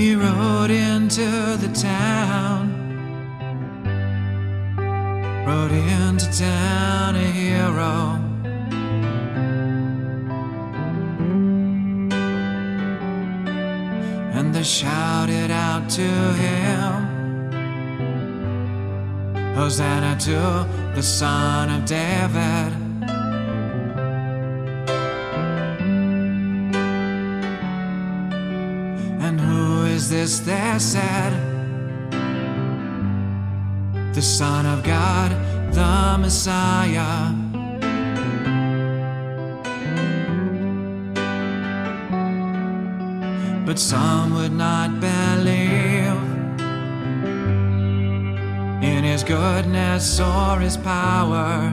He rode into the town, rode into town a hero. And they shouted out to him, Hosanna to the Son of David. And who is this, they said? The Son of God, the Messiah. But some would not believe in his goodness or his power.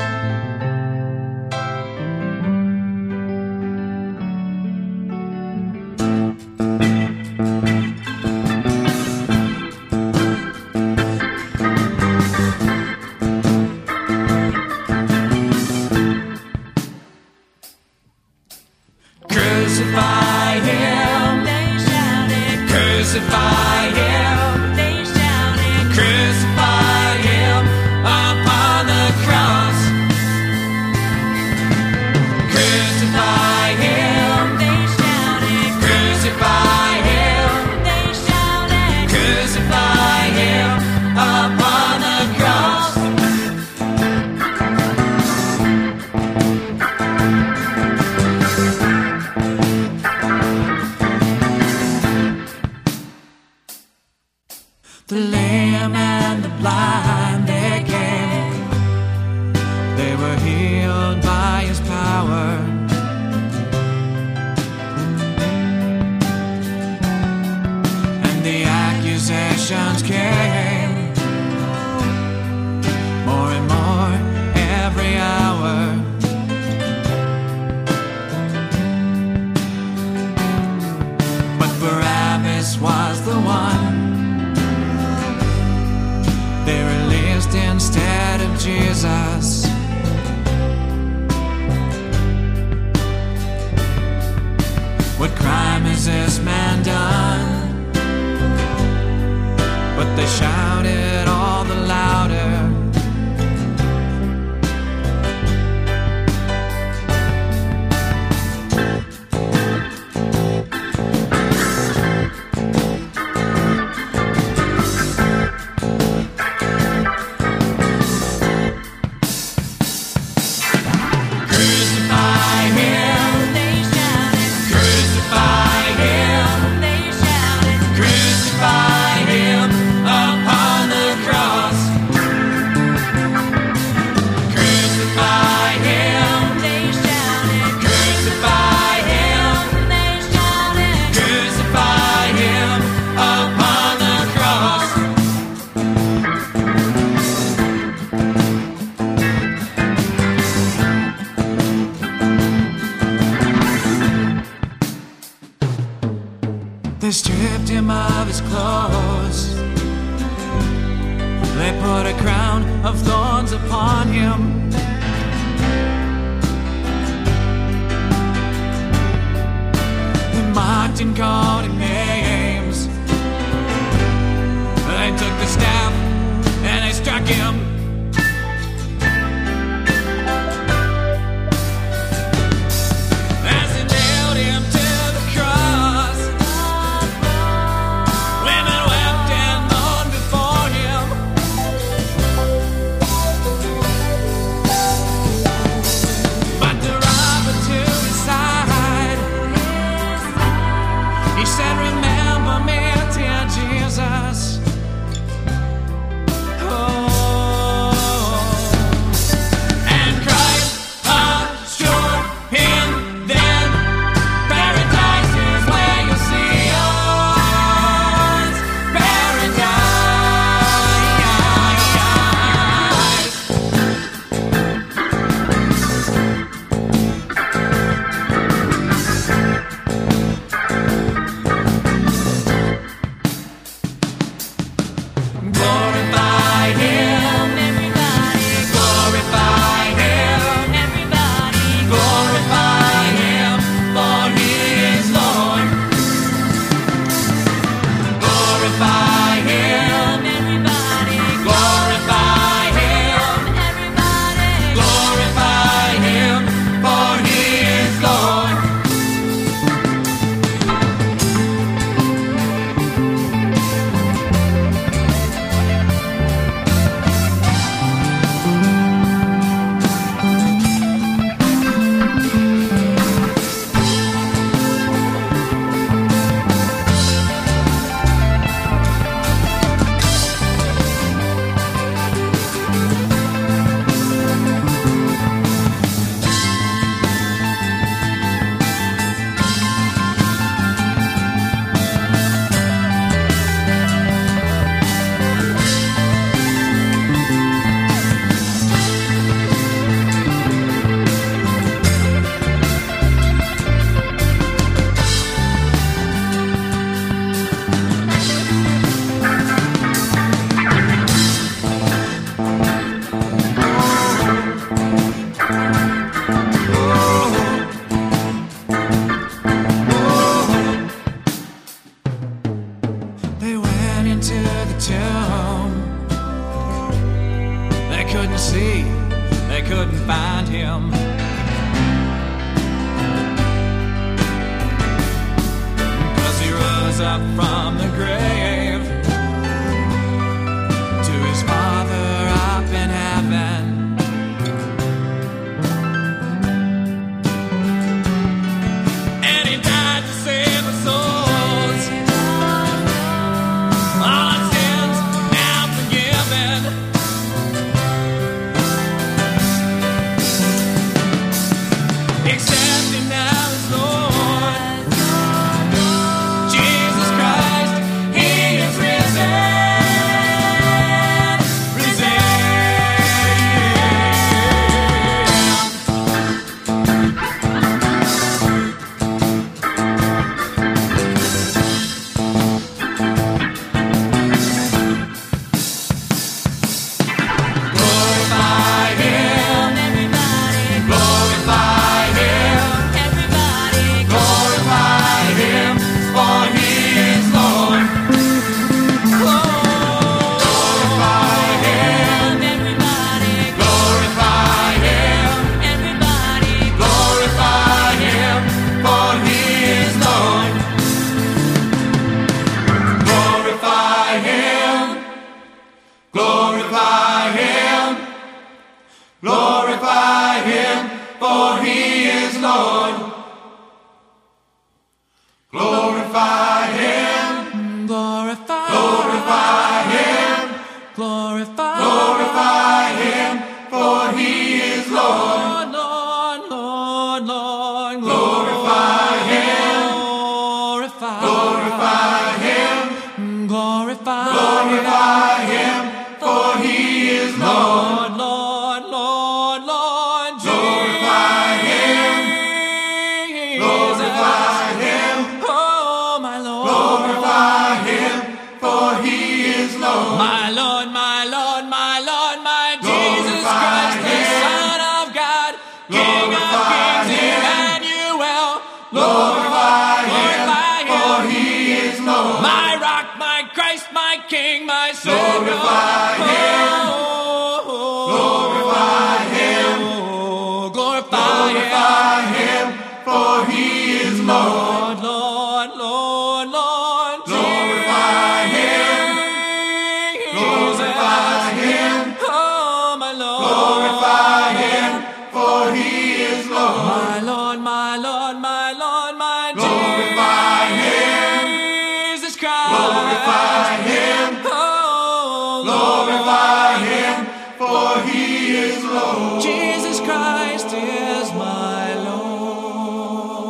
Crucify him, they shouted. Crucify him, they shouted. Crucify him upon the cross. Crucify him, they shouted. Crucify him, they shouted. Crucify him upon the cross. The lame and the blind, they came. They were healed by his power. And the accusations came more and more every hour. But Barabbas was the one they released instead of Jesus. What crime has this man done? But they shouted all the louder. They stripped him of his clothes. They put a crown of thorns upon him. They mocked and called him names. They took the staff and they struck him. He said, remember tomb. They couldn't see, they couldn't find him. Up from the grave to his Father up in heaven. And he died to save our souls. All our sins now forgiven. Accept him now as Lord. Glorify him, for he is Lord. Glorify him, glorify him, glorify him, for he is Lord. Lord, Lord, Lord, glorify him, glorify him, glorify him, for he is Lord. My Lord, my Lord, my Lord, my Jesus Christ, the Son of God, King of kings, Emmanuel. Glorify him, for he is Lord. My rock, my Christ, my King, my Savior. Glorify him, glorify him, glorify him, for he is Lord. Lord, Lord, Lord, glorify him. Glorify him, oh my Lord. Glorify him, for he is Lord. My Lord, my Lord, my Lord, my glorify him, Jesus Christ. Glorify him, oh glorify him, for he is Lord. Jesus Christ is my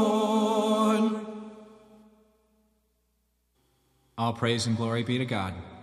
Lord. All praise and glory be to God.